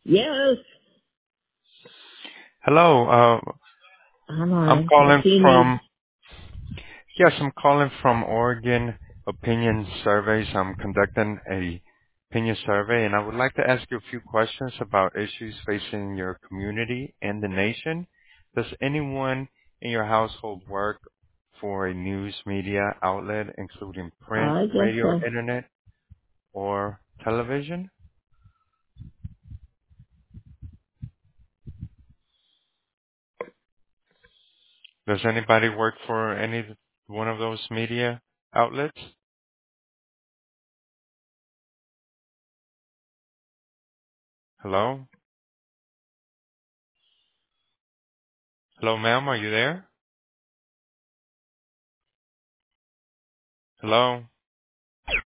Yes. Hello. I'm Hi. What calling do you need? from, yes, I'm calling from Oregon Opinion Surveys. I'm conducting a opinion survey, and I would like to ask you a few questions about issues facing your community and the nation. Does anyone in your household work for a news media outlet, including print, I guess radio, so. internet, or television? Does anybody work for any one of those media outlets? Hello? Hello, ma'am, are you there? Hello?